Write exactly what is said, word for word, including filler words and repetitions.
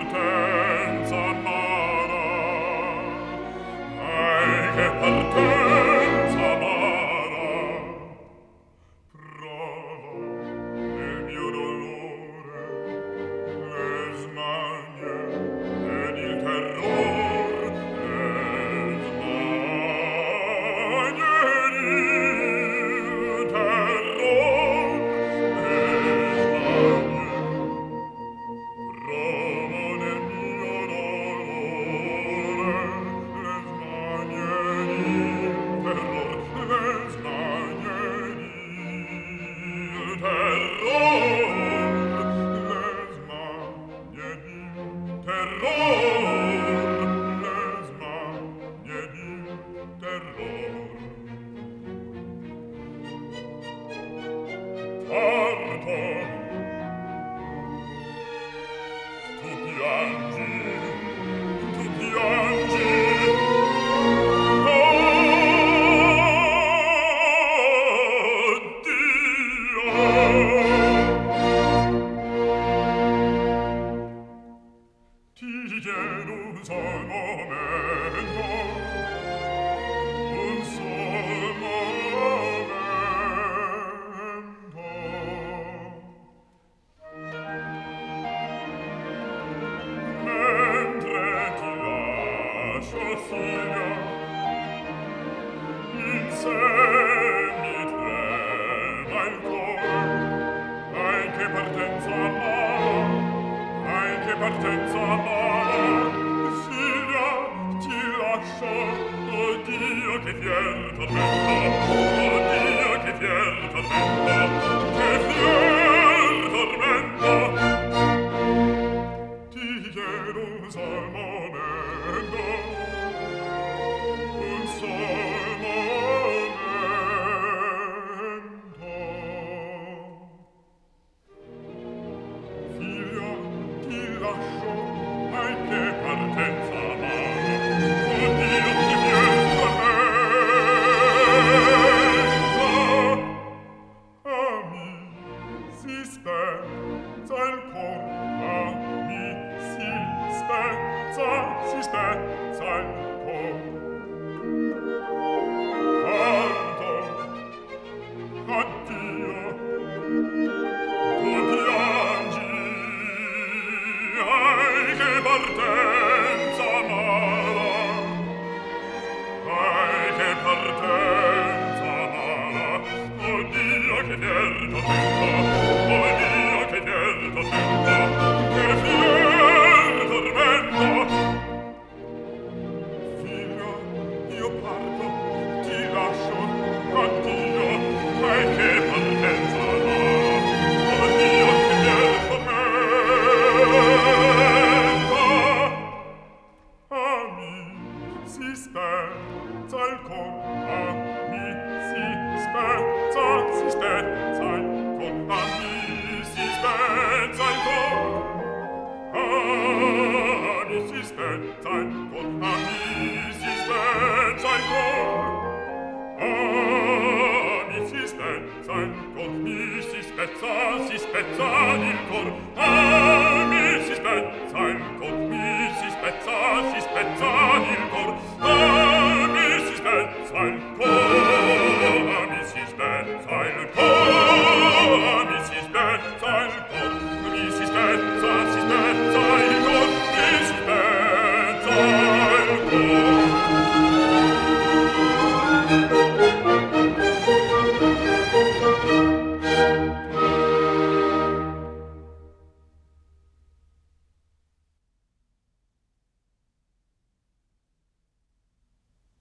partenza amara, ai che partenza amara, prova nel mio dolore le smanie ed il terror, le smanie ed il terror, le smanie. Provo nel mio dolore le smanie di terror, le smanie di terror, le smanie di terror, le smanie di terror. Parto. Tu piangi, tu piangi, addio. Ti chiedo un sol momento, un sol momento. Mentre ti lascio, figlia, in sé mi trema il cuore. Ai che partenza amara, ai che partenza amara, figlia, ti lascio, oh Dio, che fier tormento, oh Dio, che fier tormento, che fier tormento. Ti chiedo un sol momento, un sol momento. Figlia, ti lascio, ai che partenza amara, oh Dio, che fier tormento. Ami, si spezza il cor, ami, si spezza, si spezza il cor. Parto, addio, tu piangi, ai che partenza amara, ai che partenza amara, oh Dio, che fier tormento, oh Dio, che fier tormento, che fier tormento. Figlio, io parto, ti lascio, addio, ai che partenza amara, oh Dio, che fier tormento. Ami, si spezza il cor, ami, si spezza, si spezza il cor, ami, si spezza il cor. Ami, si spezza il cor, ami, si spezza il cor. Ami, si spezza il cor, mi si spezza, si spezza il cor.